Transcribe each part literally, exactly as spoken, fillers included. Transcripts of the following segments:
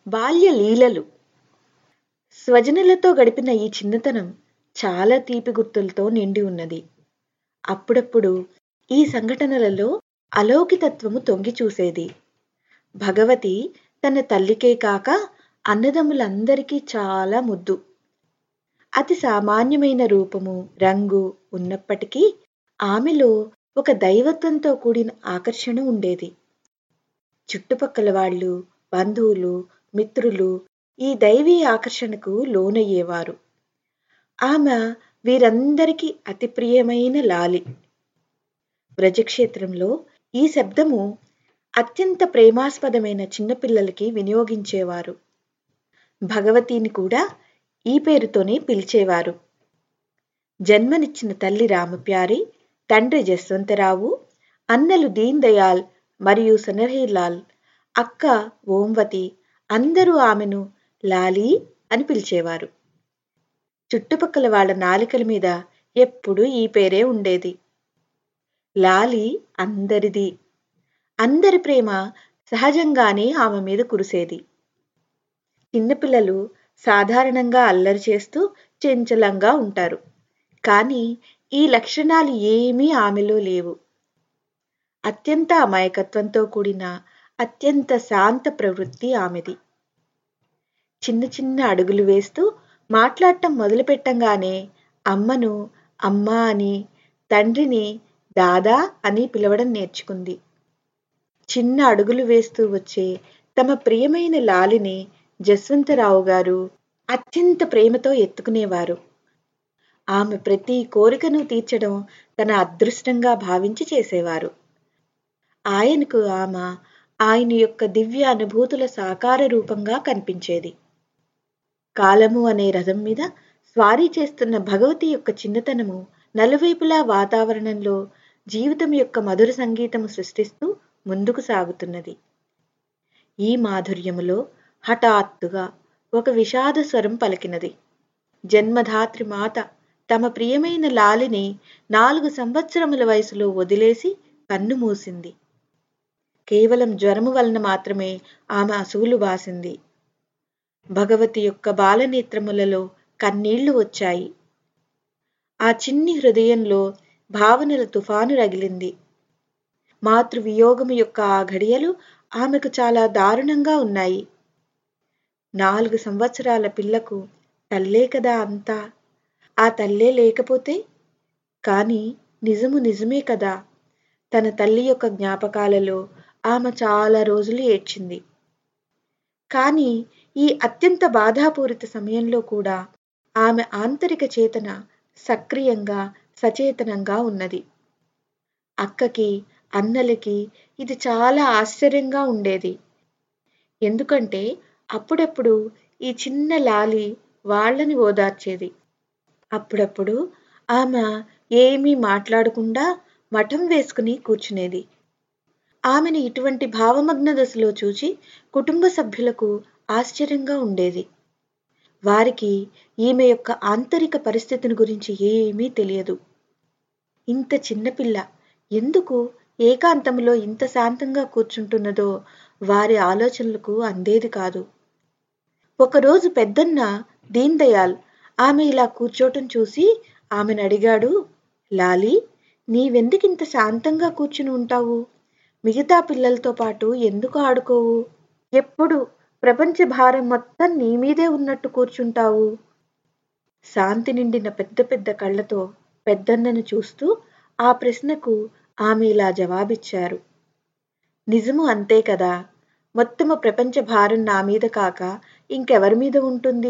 బాల్య లీలలు. స్వజనులతో గడిపిన ఈ చిన్నతనం చాలా తీపి గుర్తులతో నిండి ఉన్నది. అప్పుడప్పుడు ఈ సంఘటనలలో అలౌకికత్వము తొంగి చూసేది. భగవతి తన తల్లికే కాక అన్నదమ్ములందరికీ చాలా ముద్దు. అతి సామాన్యమైన రూపము, రంగు ఉన్నప్పటికీ ఆమెలో ఒక దైవత్వంతో కూడిన ఆకర్షణ ఉండేది. చుట్టుపక్కల వాళ్ళు, బంధువులు, మిత్రులు ఈ దైవీ ఆకర్షణకు లోనయ్యేవారు. ఆమె వీరందరికీ అతి ప్రియమైన లాలి. వ్రజక్షేత్రంలో ఈ శబ్దము అత్యంత ప్రేమాస్పదమైన చిన్నపిల్లలకి వినియోగించేవారు. భగవతిని కూడా ఈ పేరుతోనే పిలిచేవారు. జన్మనిచ్చిన తల్లి రామప్యారి, తండ్రి జస్వంతరావు, అన్నలు దీన్ దయాల్ మరియు సనర్హీలాల్, అక్క ఓంవతి అందరూ ఆమెను లాలీ అని పిలిచేవారు. చుట్టుపక్కల వాళ్ళ నాలికల మీద ఎప్పుడూ ఈ పేరే ఉండేది. లాలి అందరిది. అందరి ప్రేమ సహజంగానే ఆమె మీద కురిసేది. చిన్నపిల్లలు సాధారణంగా అల్లరి చేస్తూ చంచలంగా ఉంటారు. కానీ ఈ లక్షణాలు ఏమీ ఆమెలో లేవు. అత్యంత అమాయకత్వంతో కూడిన అత్యంత శాంత ప్రవృత్తి ఆమెది. చిన్న చిన్న అడుగులు వేస్తూ మాట్లాడటం మొదలుపెట్టంగానే అమ్మను అమ్మా అని, తండ్రిని దాదా అని పిలవడం నేర్చుకుంది. చిన్న అడుగులు వేస్తూ వచ్చే తమ ప్రియమైన లాలిని జస్వంతరావు గారు అత్యంత ప్రేమతో ఎత్తుకునేవారు. ఆమె ప్రతి కోరికను తీర్చడం తన అదృష్టంగా భావించి చేసేవారు. ఆయనకు ఆమె ఆయన యొక్క దివ్య అనుభూతుల సాకార రూపంగా కనిపించేది. కాలము అనే రథం మీద స్వారీ చేస్తున్న భగవతి యొక్క చిన్నతనము నలువైపులా వాతావరణంలో జీవితం యొక్క మధుర సంగీతము సృష్టిస్తూ ముందుకు సాగుతున్నది. ఈ మాధుర్యములో హఠాత్తుగా ఒక విషాద స్వరం పలికినది. జన్మధాత్రి మాత తమ ప్రియమైన లాలిని నాలుగు సంవత్సరముల వయసులో వదిలేసి కన్ను మూసింది. కేవలం జ్వరము వలన మాత్రమే ఆమె అసువులు బాసింది. భగవతి యొక్క బాలనేత్రములలో కన్నీళ్లు వచ్చాయి. ఆ చిన్ని హృదయంలో భావనల తుఫాను రగిలింది. మాతృవియోగము యొక్క ఆ ఘడియలు ఆమెకు చాలా దారుణంగా ఉన్నాయి. నాలుగు సంవత్సరాల పిల్లకు తల్లే కదా అంతా. ఆ తల్లే లేకపోతే? కానీ నిజము నిజమే కదా. తన తల్లి యొక్క జ్ఞాపకాలలో ఆమె చాలా రోజులు ఏడ్చింది. కానీ ఈ అత్యంత బాధాపూరిత సమయంలో కూడా ఆమె ఆంతరిక చేతన సక్రియంగా సచేతనంగా ఉన్నది. అక్కకి, అన్నలకి ఇది చాలా ఆశ్చర్యంగా ఉండేది. ఎందుకంటే అప్పుడప్పుడు ఈ చిన్న లాలి వాళ్ళని ఓదార్చేది. అప్పుడప్పుడు ఆమె ఏమీ మాట్లాడకుండా మఠం వేసుకుని కూర్చునేది. ఆమెను ఇటువంటి భావమగ్న దశలో చూచి కుటుంబ సభ్యులకు ఆశ్చర్యంగా ఉండేది. వారికి ఈమె యొక్క ఆంతరిక పరిస్థితిని గురించి ఏమీ తెలియదు. ఇంత చిన్నపిల్ల ఎందుకు ఏకాంతంలో ఇంత శాంతంగా కూర్చుంటున్నదో వారి ఆలోచనలకు అందేది కాదు. ఒకరోజు పెద్దన్న దీన్ దయాల్ ఆమె ఇలా కూర్చోటం చూసి ఆమెను అడిగాడు, లాలి, నీవెందుకింత శాంతంగా కూర్చుని ఉంటావు? మిగతా పిల్లలతో పాటు ఎందుకు ఆడుకోవు? ఎప్పుడు ప్రపంచ భారం మొత్తం నీ మీదే ఉన్నట్టు కూర్చుంటావు? శాంతి నిండిన పెద్ద పెద్ద కళ్ళతో పెద్దన్నను చూస్తూ ఆ ప్రశ్నకు ఆమె ఇలా జవాబిచ్చారు. నిజము అంతే కదా. మొత్తము ప్రపంచ భారం నా మీద కాక ఇంకెవరి మీద ఉంటుంది?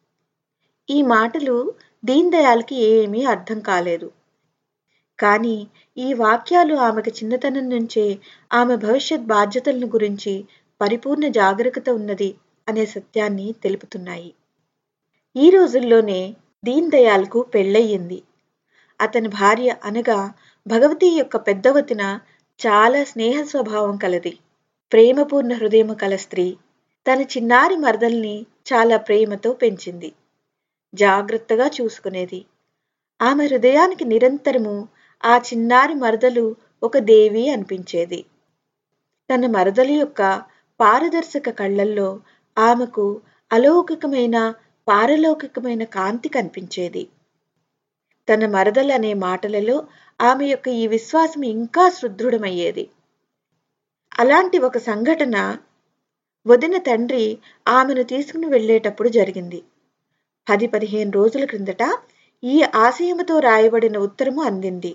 ఈ మాటలు దీన్ దయాల్కి ఏమీ అర్థం కాలేదు. కానీ ఈ వాక్యాలు ఆమెకు చిన్నతనం నుంచే ఆమె భవిష్యత్ బాధ్యతలను గురించి పరిపూర్ణ జాగరూకత ఉన్నది అనే సత్యాన్ని తెలుపుతున్నాయి. ఈ రోజుల్లోనే దీన్ దయాల్కు పెళ్ళయింది. అతని భార్య అనగా భగవతి యొక్క పెద్దవతిన చాలా స్నేహ స్వభావం కలది. ప్రేమపూర్ణ హృదయము కల స్త్రీ. తన చిన్నారి మరదల్ని చాలా ప్రేమతో పెంచింది. జాగ్రత్తగా చూసుకునేది. ఆమె హృదయానికి నిరంతరము ఆ చిన్నారి మరదలు ఒక దేవి అనిపించేది. తన మరదలి యొక్క పారదర్శక కళ్ళల్లో ఆమెకు అలౌకికమైన పారలౌకికమైన కాంతి కనిపించేది. తన మరదలనే మాటలలో ఆమె యొక్క ఈ విశ్వాసం ఇంకా సుదృఢమయ్యేది. అలాంటి ఒక సంఘటన వదిన తండ్రి ఆమెను తీసుకుని వెళ్ళేటప్పుడు జరిగింది. పది పదిహేను రోజుల క్రిందట ఈ ఆశయముతో రాయబడిన ఉత్తరము అందింది.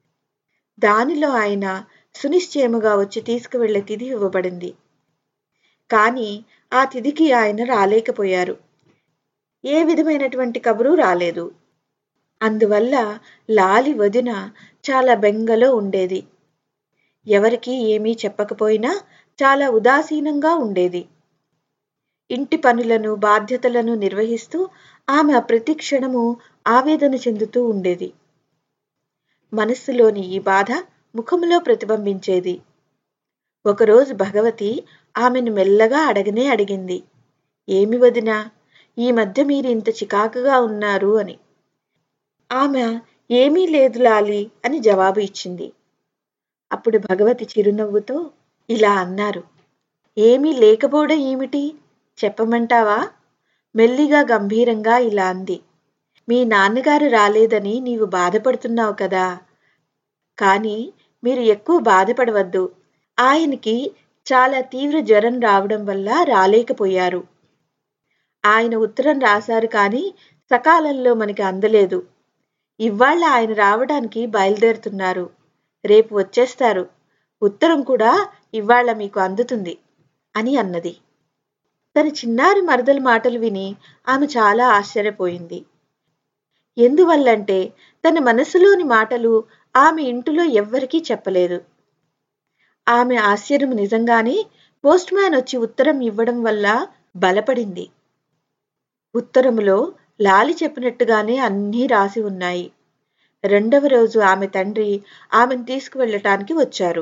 దానిలో ఆయన సునిశ్చయముగా వచ్చి తీసుకువెళ్లే తిథి ఇవ్వబడింది. కానీ ఆ తిథికి ఆయన రాలేకపోయారు. ఏ విధమైనటువంటి కబురు రాలేదు. అందువల్ల లాలి వదిన చాలా బెంగలో ఉండేది. ఎవరికీ ఏమీ చెప్పకపోయినా చాలా ఉదాసీనంగా ఉండేది. ఇంటి పనులను బాధ్యతలను నిర్వహిస్తూ ఆమె ప్రతి క్షణము ఆవేదన చెందుతూ ఉండేది. మనస్సులోని ఈ బాధ ముఖములో ప్రతిబింబించేది. ఒకరోజు భగవతి ఆమెను మెల్లగా అడగనే అడిగింది, ఏమి వదినా, ఈ మధ్య మీరు ఇంత చికాకుగా ఉన్నారు అని. ఆమె ఏమీ లేదు లాలి అని జవాబు ఇచ్చింది. అప్పుడు భగవతి చిరునవ్వుతో ఇలా అన్నారు, ఏమీ లేకపోవడం ఏమిటి, చెప్పమంటావా? మెల్లిగా గంభీరంగా ఇలా అంది, మీ నాన్నగారు రాలేదని నీవు బాధపడుతున్నావు కదా, కానీ మీరు ఎక్కువ బాధపడవద్దు. ఆయనకి చాలా తీవ్ర జ్వరం రావడం వల్ల రాలేకపోయారు. ఆయన ఉత్తరం రాశారు కానీ సకాలంలో మనకి అందలేదు. ఇవాళ ఆయన రావడానికి బయలుదేరుతున్నారు. రేపు వచ్చేస్తారు. ఉత్తరం కూడా ఇవాళ మీకు అందుతుంది అని అన్నది. తన చిన్నారి మరదల మాటలు విని ఆమె చాలా ఆశ్చర్యపోయింది. ఎందువల్లంటే తన మనసులోని మాటలు ఆమె ఇంటిలో ఎవ్వరికీ చెప్పలేదు. ఆమె ఆశ్చర్యం నిజంగానే పోస్ట్ మ్యాన్ వచ్చి ఉత్తరం ఇవ్వడం వల్ల బలపడింది. ఉత్తరములో లాలి చెప్పినట్టుగానే అన్నీ రాసి ఉన్నాయి. రెండవ రోజు ఆమె తండ్రి ఆమెను తీసుకువెళ్ళటానికి వచ్చారు.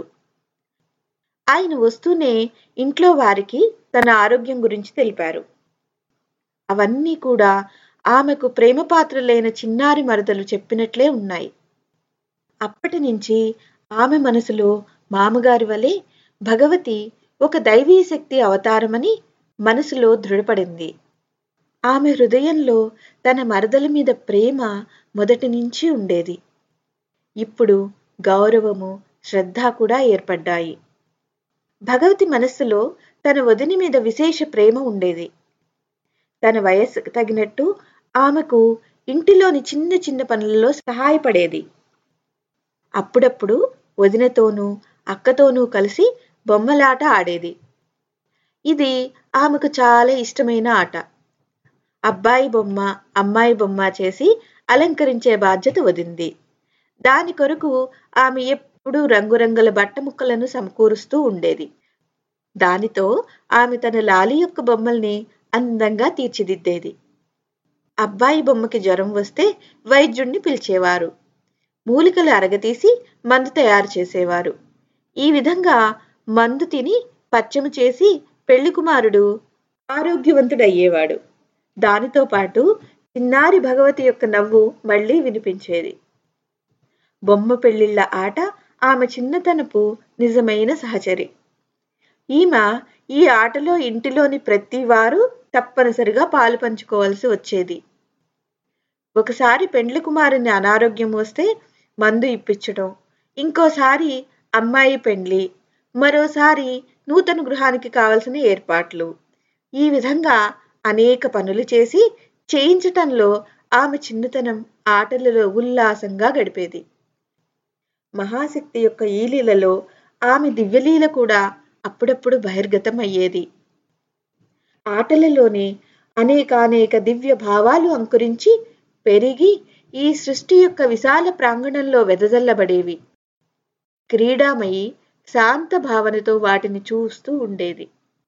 ఆయన వస్తూనే ఇంట్లో వారికి తన ఆరోగ్యం గురించి తెలిపారు. అవన్నీ కూడా ఆమెకు ప్రేమపాత్రులైన చిన్నారి మరదలు చెప్పినట్లే ఉన్నాయి. అప్పటి నుంచి ఆమె మనసులో మామగారి వలె భగవతి ఒక దైవీ శక్తి అవతారమని మనసులో దృఢపడింది. ఆమె హృదయంలో తన మరదల మీద ప్రేమ మొదటి నుంచి ఉండేది. ఇప్పుడు గౌరవము, శ్రద్ధ కూడా ఏర్పడ్డాయి. భగవతి మనస్సులో తన వదిన మీద విశేష ప్రేమ ఉండేది. తన వయస్సుకు తగినట్టు ఆమెకు ఇంటిలోని చిన్న చిన్న పనులలో సహాయపడేది. అప్పుడప్పుడు వదినతోనూ అక్కతోనూ కలిసి బొమ్మలాట ఆడేది. ఇది ఆమెకు చాలా ఇష్టమైన ఆట. అబ్బాయి బొమ్మ, అమ్మాయి బొమ్మ చేసి అలంకరించే బాధ్యత వదింది. దాని కొరకు ఆమె ఎప్పుడూ రంగురంగుల బట్ట ముక్కలను సమకూరుస్తూ ఉండేది. దానితో ఆమె తన లాలి యొక్క బొమ్మల్ని అందంగా తీర్చిదిద్దేది. అబ్బాయి బొమ్మకి జ్వరం వస్తే వైద్యుణ్ణి పిలిచేవారు. మూలికలు అరగతీసి మందు తయారు చేసేవారు. ఈ విధంగా మందు తిని పచ్చము చేసి పెళ్లి కుమారుడు ఆరోగ్యవంతుడయ్యేవాడు. దానితో పాటు చిన్నారి భగవతి యొక్క నవ్వు మళ్లీ వినిపించేది. బొమ్మ పెళ్లిళ్ల ఆట ఆమె చిన్నతనపు నిజమైన సహచరి. ఈమె ఈ ఆటలో ఇంటిలోని ప్రతి వారు తప్పనిసరిగా పాలు పంచుకోవాల్సి వచ్చేది. ఒకసారి పెండ్లి కుమారుని అనారోగ్యం వస్తే మందు ఇప్పించడం, ఇంకోసారి అమ్మాయి పెండ్లి, మరోసారి నూతన గృహానికి కావలసిన ఏర్పాట్లు, ఈ విధంగా అనేక పనులు చేసి చేయించటంలో ఆమె చిన్నతనం ఆటలలో ఉల్లాసంగా గడిపేది. మహాశక్తి యొక్క ఈ లీలలో ఆమె దివ్యలీల కూడా అప్పుడప్పుడు బహిర్గతం అయ్యేది. ఆటలలోనే అనేకానేక దివ్య భావాలు అంకురించి పెరిగి ఈ సృష్టి యొక్క విశాల ప్రాంగణంలో వెదజల్లబడేవి. క్రీడామయి శాంత భావనతో వాటిని చూస్తూ ఉండేది.